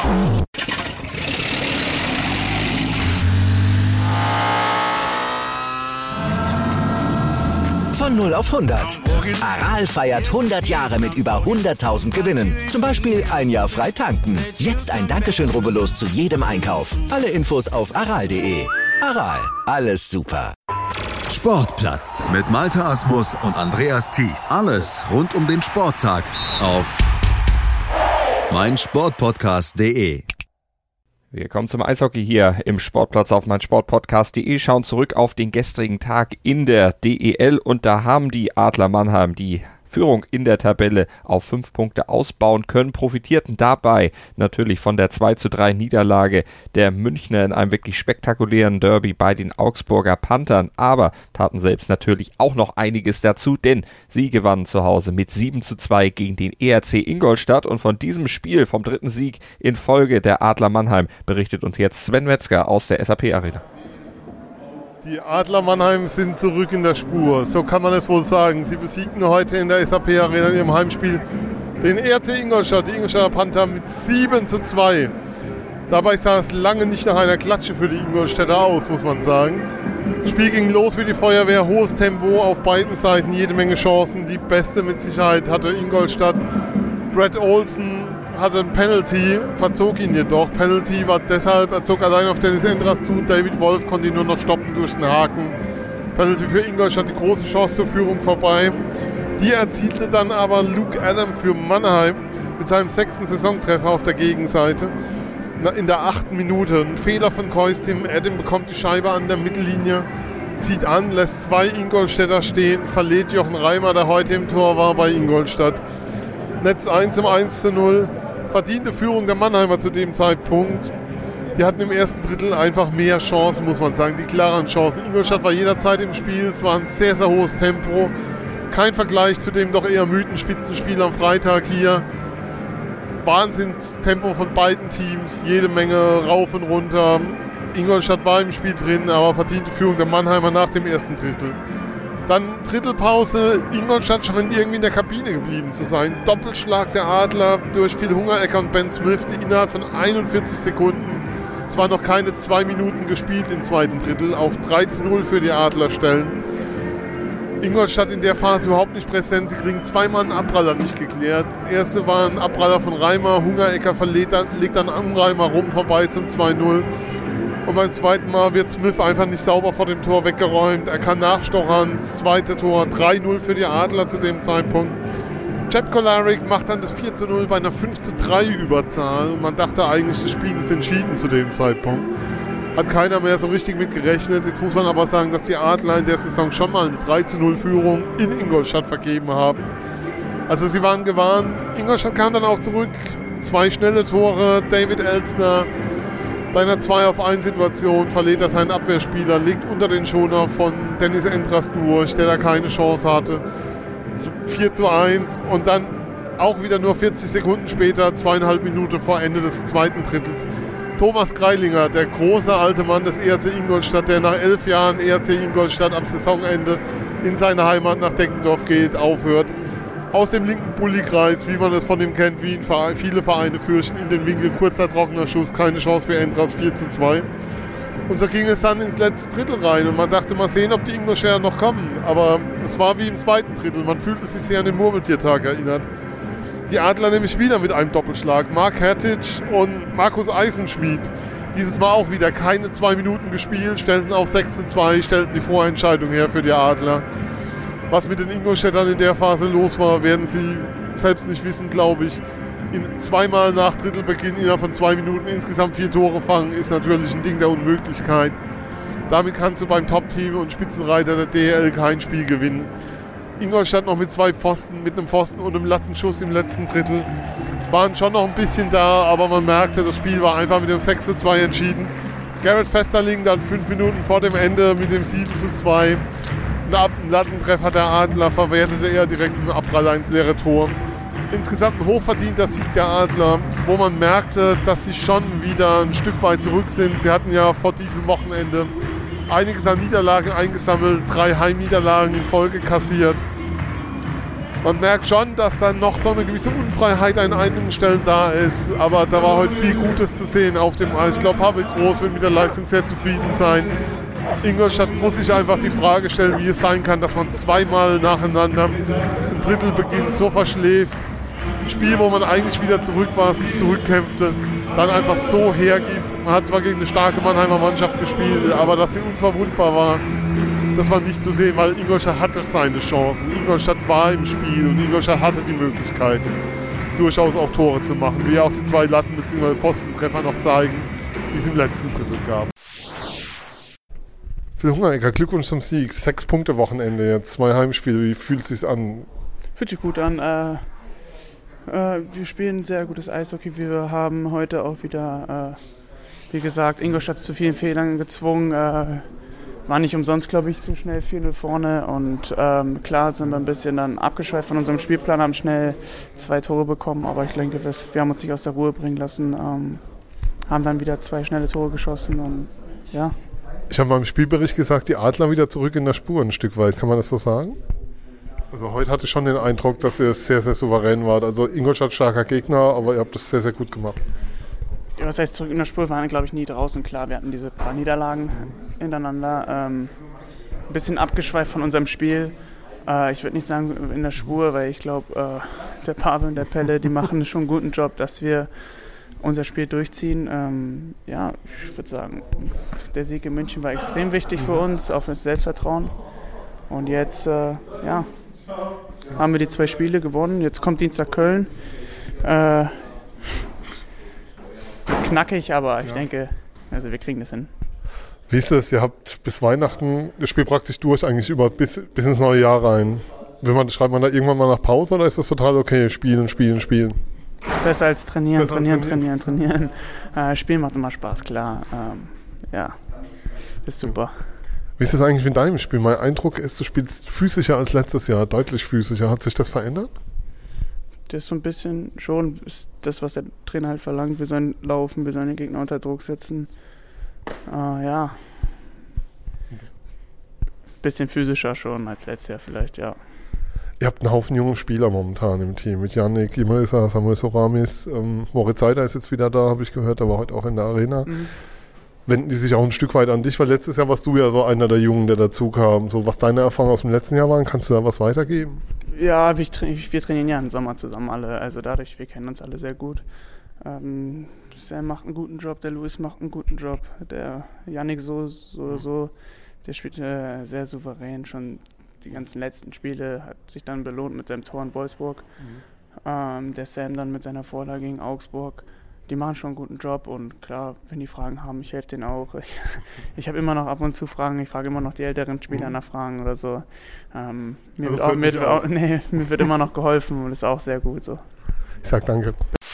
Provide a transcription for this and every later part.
Von 0 auf 100. Aral feiert 100 Jahre mit über 100.000 Gewinnen. Zum Beispiel ein Jahr frei tanken. Jetzt ein Dankeschön, rubbellos zu jedem Einkauf. Alle Infos auf aral.de. Aral, alles super. Sportplatz mit Malte Asmus und Andreas Thies. Alles rund um den Sporttag auf meinsportpodcast.de. Wir kommen zum Eishockey hier im Sportplatz auf meinsportpodcast.de, schauen zurück auf den gestrigen Tag in der DEL und da haben die Adler Mannheim die Führung in der Tabelle auf 5 Punkte ausbauen können, profitierten dabei natürlich von der 2:3 Niederlage der Münchner in einem wirklich spektakulären Derby bei den Augsburger Panthern, aber taten selbst natürlich auch noch einiges dazu, denn sie gewannen zu Hause mit 7:2 gegen den ERC Ingolstadt und von diesem Spiel, vom dritten Sieg in Folge der Adler Mannheim, berichtet uns jetzt Sven Metzger aus der SAP Arena. Die Adler Mannheim sind zurück in der Spur, so kann man es wohl sagen. Sie besiegten heute in der SAP Arena in ihrem Heimspiel den ERC Ingolstadt, die Ingolstädter Panther mit 7:2. Dabei sah es lange nicht nach einer Klatsche für die Ingolstädter aus, muss man sagen. Das Spiel ging los wie die Feuerwehr, hohes Tempo auf beiden Seiten, jede Menge Chancen. Die beste mit Sicherheit hatte Ingolstadt. Brett Olsen hatte ein Penalty, verzog ihn jedoch. Penalty war deshalb, er zog allein auf Dennis Endras zu, David Wolf konnte ihn nur noch stoppen durch den Haken. Penalty für Ingolstadt, die große Chance zur Führung vorbei. Die erzielte dann aber Luke Adam für Mannheim mit seinem 6. Saisontreffer auf der Gegenseite. In der 8. Minute ein Fehler von Koistim, Adam bekommt die Scheibe an der Mittellinie, zieht an, lässt 2 Ingolstädter stehen, verliert Jochen Reimer, der heute im Tor war bei Ingolstadt. Netz 1 zum 1:0. Verdiente Führung der Mannheimer zu dem Zeitpunkt. Die hatten im ersten Drittel einfach mehr Chancen, muss man sagen, die klaren Chancen. Ingolstadt war jederzeit im Spiel, es war ein sehr, sehr hohes Tempo. Kein Vergleich zu dem doch eher müden Spitzenspiel am Freitag hier. Wahnsinnstempo von beiden Teams, jede Menge rauf und runter. Ingolstadt war im Spiel drin, aber verdiente Führung der Mannheimer nach dem ersten Drittel. Dann Drittelpause, Ingolstadt scheint irgendwie in der Kabine geblieben zu sein. Doppelschlag der Adler durch Phil Hungerecker und Ben Smith, die innerhalb von 41 Sekunden, es waren noch keine 2 Minuten gespielt im zweiten Drittel, auf 3:0 für die Adler stellen. Ingolstadt in der Phase überhaupt nicht präsent, sie kriegen zweimal einen Abpraller nicht geklärt. Das erste war ein Abpraller von Reimer, Hungerecker legt dann am Reimer rum vorbei zum 2:0. Und beim zweiten Mal wird Smith einfach nicht sauber vor dem Tor weggeräumt. Er kann nachstochern. Das zweite Tor 3:0 für die Adler zu dem Zeitpunkt. Chad Kolarik macht dann das 4:0 bei einer 5:3 Überzahl. Und man dachte eigentlich, das Spiel ist entschieden zu dem Zeitpunkt. Hat keiner mehr so richtig mit gerechnet. Jetzt muss man aber sagen, dass die Adler in der Saison schon mal eine 3:0 Führung in Ingolstadt vergeben haben. Also sie waren gewarnt. Ingolstadt kam dann auch zurück. 2 schnelle Tore. David Elsner bei einer 2-auf-1 Situation verliert er seinen Abwehrspieler, legt unter den Schoner von Dennis Endras durch, der da keine Chance hatte. 4:1 und dann auch wieder nur 40 Sekunden später, 2,5 Minuten vor Ende des zweiten Drittels. Thomas Greilinger, der große alte Mann des ERC Ingolstadt, der nach 11 Jahren ERC Ingolstadt am Saisonende in seine Heimat nach Deckendorf geht, aufhört. Aus dem linken Bullykreis, wie man es von ihm kennt, wie ihn viele Vereine fürchten, in den Winkel, kurzer trockener Schuss, keine Chance für Endras, 4:2. Und so ging es dann ins letzte Drittel rein und man dachte, mal sehen, ob die Ingolstädter noch kommen. Aber es war wie im zweiten Drittel, man fühlte sich sehr an den Murmeltiertag erinnert. Die Adler nämlich wieder mit einem Doppelschlag. Mark Hertich und Markus Eisenschmied. Dieses Mal auch wieder keine 2 Minuten gespielt, stellten auf 6:2, stellten die Vorentscheidung her für die Adler. Was mit den Ingolstädtern in der Phase los war, werden sie selbst nicht wissen, glaube ich. Zweimal nach Drittelbeginn innerhalb von 2 Minuten insgesamt 4 Tore fangen, ist natürlich ein Ding der Unmöglichkeit. Damit kannst du beim Top-Team und Spitzenreiter der DEL kein Spiel gewinnen. Ingolstadt noch mit 2 Pfosten, mit einem Pfosten und einem Lattenschuss im letzten Drittel. Waren schon noch ein bisschen da, aber man merkte, das Spiel war einfach mit dem 6:2 entschieden. Garrett Festerling dann 5 Minuten vor dem Ende mit dem 7:2. Einen Lattentreffer der Adler verwertete er direkt im Abpraller ins leere Tor. Insgesamt ein hochverdienter Sieg der Adler, wo man merkte, dass sie schon wieder ein Stück weit zurück sind. Sie hatten ja vor diesem Wochenende einiges an Niederlagen eingesammelt, 3 Heimniederlagen in Folge kassiert. Man merkt schon, dass dann noch so eine gewisse Unfreiheit an einigen Stellen da ist, aber da war heute viel Gutes zu sehen auf dem Eis. Ich glaube, Pavel Groß wird mit der Leistung sehr zufrieden sein. Ingolstadt muss sich einfach die Frage stellen, wie es sein kann, dass man zweimal nacheinander ein Drittelbeginn so verschläft. Ein Spiel, wo man eigentlich wieder zurück war, sich zurückkämpfte, dann einfach so hergibt. Man hat zwar gegen eine starke Mannheimer Mannschaft gespielt, aber dass sie unverwundbar war, das war nicht zu sehen, weil Ingolstadt hatte seine Chancen. Ingolstadt war im Spiel und Ingolstadt hatte die Möglichkeit, durchaus auch Tore zu machen, wie auch die 2 Latten- bzw. Postentreffer noch zeigen, die es im letzten Drittel gab. Phil Hungerecker, Glückwunsch zum Sieg. 6-Punkte-Wochenende jetzt, 2 Heimspiele. Wie fühlt es sich an? Fühlt sich gut an. Wir spielen sehr gutes Eishockey. Wir haben heute auch wieder, wie gesagt, Ingolstadt zu vielen Fehlern gezwungen. War nicht umsonst, glaube ich, zu schnell 4-0 vorne. Und klar sind wir ein bisschen dann abgeschweift von unserem Spielplan, haben schnell 2 Tore bekommen. Aber ich denke, wir haben uns nicht aus der Ruhe bringen lassen. Haben dann wieder 2 schnelle Tore geschossen. Und ja. Ich habe mal im Spielbericht gesagt, die Adler wieder zurück in der Spur ein Stück weit. Kann man das so sagen? Also heute hatte ich schon den Eindruck, dass ihr sehr, sehr souverän wart. Also Ingolstadt starker Gegner, aber ihr habt das sehr, sehr gut gemacht. Ja, was heißt zurück in der Spur? Wir waren, glaube ich, nie draußen. Klar, wir hatten diese paar Niederlagen hintereinander. Ein bisschen abgeschweift von unserem Spiel. Ich würde nicht sagen in der Spur, weil ich glaube, der Pavel und der Pelle, die machen schon einen guten Job, dass wir unser Spiel durchziehen. Ja, ich würde sagen, der Sieg in München war extrem wichtig für uns, auch für das Selbstvertrauen. Und jetzt, ja, haben wir die 2 Spiele gewonnen. Jetzt kommt Dienstag Köln. Knackig, aber ich denke, also wir kriegen das hin. Wie ist das? Ihr habt bis Weihnachten das Spiel praktisch durch, eigentlich bis ins neue Jahr rein. Schreibt man da irgendwann mal nach Pause oder ist das total okay? Spielen. Besser als trainieren. Spielen macht immer Spaß, klar. Ja, ist super. Wie ist das eigentlich in deinem Spiel? Mein Eindruck ist, du spielst physischer als letztes Jahr, deutlich physischer. Hat sich das verändert? Das ist so ein bisschen schon das, was der Trainer halt verlangt. Wir sollen laufen, wir sollen den Gegner unter Druck setzen. Ja. Bisschen physischer schon als letztes Jahr vielleicht, ja. Ihr habt einen Haufen junge Spieler momentan im Team. Mit Yannick Immelser, Samuel Soramis, Moritz Seider ist jetzt wieder da, habe ich gehört, der war heute auch in der Arena. Wenden die sich auch ein Stück weit an dich, weil letztes Jahr warst du ja so einer der Jungen, der dazu kam. So, was deine Erfahrungen aus dem letzten Jahr waren, kannst du da was weitergeben? Ja, wir trainieren ja im Sommer zusammen alle, also dadurch, wir kennen uns alle sehr gut. Sam macht einen guten Job, der Luis macht einen guten Job, der Yannick so, der spielt sehr souverän, schon die ganzen letzten Spiele, hat sich dann belohnt mit seinem Tor in Wolfsburg. Der Sam dann mit seiner Vorlage gegen Augsburg. Die machen schon einen guten Job und klar, wenn die Fragen haben, ich helfe denen auch. Ich habe immer noch ab und zu Fragen, ich frage immer noch die älteren Spieler nach Fragen oder so. Mir wird immer noch geholfen und ist auch sehr gut so. Ich sag danke.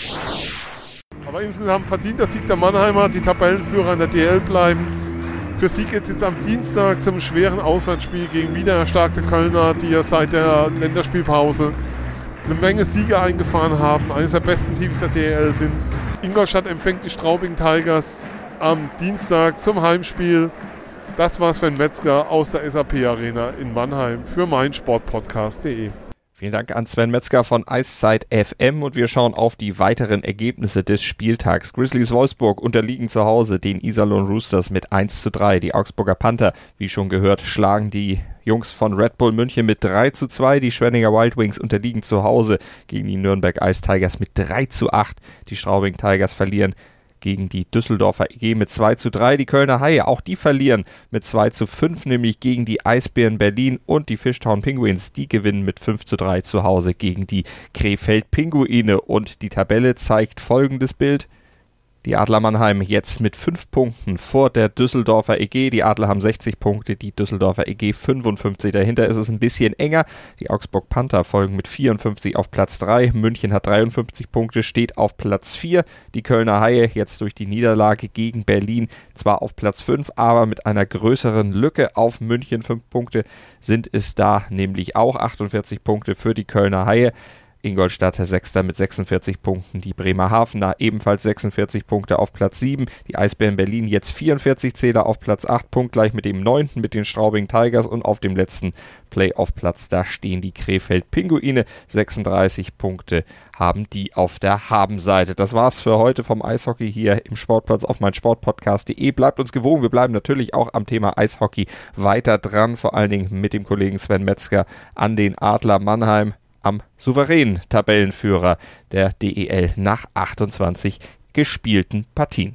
Aber insgesamt verdient das Sieg der Mannheimer, die Tabellenführer in der DL bleiben. Für sie geht es jetzt am Dienstag zum schweren Auswärtsspiel gegen wieder erstarkte Kölner, die ja seit der Länderspielpause eine Menge Siege eingefahren haben, eines der besten Teams der DL sind. Ingolstadt empfängt die Straubing Tigers am Dienstag zum Heimspiel. Das war Sven Metzger aus der SAP Arena in Mannheim für meinsportpodcast.de. Vielen Dank an Sven Metzger von Eiszeit FM und wir schauen auf die weiteren Ergebnisse des Spieltags. Grizzlies Wolfsburg unterliegen zu Hause den Iserlohn Roosters mit 1:3. Die Augsburger Panther, wie schon gehört, schlagen die Jungs von Red Bull München mit 3:2. Die Schwenninger Wild Wings unterliegen zu Hause gegen die Nürnberg Ice Tigers mit 3:8. Die Straubing Tigers verlieren gegen die Düsseldorfer EG mit 2:3. Die Kölner Haie, auch die verlieren mit 2:5, nämlich gegen die Eisbären Berlin, und die Fishtown Penguins, die gewinnen mit 5:3 zu Hause gegen die Krefeld Pinguine. Und die Tabelle zeigt folgendes Bild. Die Adler Mannheim jetzt mit 5 Punkten vor der Düsseldorfer EG. Die Adler haben 60 Punkte, die Düsseldorfer EG 55. Dahinter ist es ein bisschen enger. Die Augsburg Panther folgen mit 54 auf Platz 3. München hat 53 Punkte, steht auf Platz 4. Die Kölner Haie jetzt durch die Niederlage gegen Berlin zwar auf Platz 5, aber mit einer größeren Lücke auf München. 5 Punkte sind es da nämlich auch. 48 Punkte für die Kölner Haie. Ingolstadt 6. mit 46 Punkten. Die Bremerhavener ebenfalls 46 Punkte auf Platz 7. Die Eisbären Berlin jetzt 44 Zähler auf Platz 8, punktgleich mit dem 9. mit den Straubing Tigers. Und auf dem letzten Playoff-Platz, da stehen die Krefeld Pinguine. 36 Punkte haben die auf der Habenseite. Das war's für heute vom Eishockey hier im Sportplatz auf meinsportpodcast.de. Bleibt uns gewogen. Wir bleiben natürlich auch am Thema Eishockey weiter dran, vor allen Dingen mit dem Kollegen Sven Metzger an den Adler Mannheim, am souveränen Tabellenführer der DEL nach 28 gespielten Partien.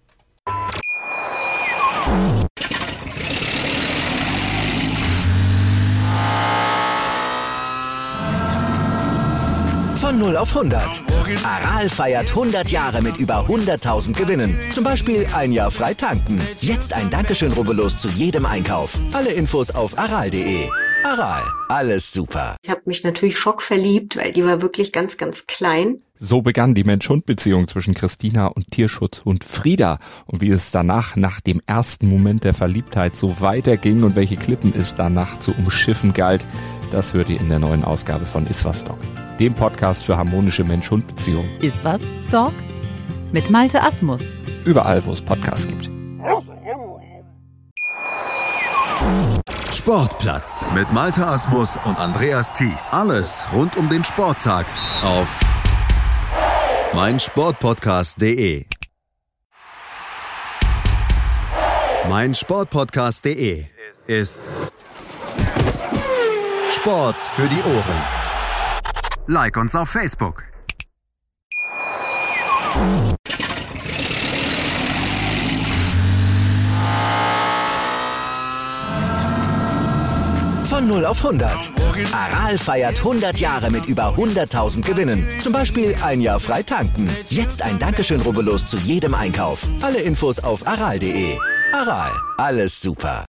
Von 0 auf 100. Aral feiert 100 Jahre mit über 100.000 Gewinnen. Zum Beispiel ein Jahr frei tanken. Jetzt ein Dankeschön, rubbellos zu jedem Einkauf. Alle Infos auf aral.de. Aral, alles super. Ich habe mich natürlich schockverliebt, weil die war wirklich ganz, ganz klein. So begann die Mensch-Hund-Beziehung zwischen Christina und Tierschutzhund Frieda. Und wie es danach, nach dem ersten Moment der Verliebtheit, so weiterging und welche Klippen es danach zu umschiffen galt, das hört ihr in der neuen Ausgabe von Iswas Dog, dem Podcast für harmonische Mensch-Hund-Beziehungen. Iswas Dog mit Malte Asmus. Überall, wo es Podcasts gibt. Sportplatz mit Malte Asmus und Andreas Thies. Alles rund um den Sporttag auf meinsportpodcast.de. Meinsportpodcast.de ist Sport für die Ohren. Like uns auf Facebook. Von 0 auf 100. Aral feiert 100 Jahre mit über 100.000 Gewinnen. Zum Beispiel ein Jahr frei tanken. Jetzt ein Dankeschön, rubbellos zu jedem Einkauf. Alle Infos auf aral.de. Aral, alles super.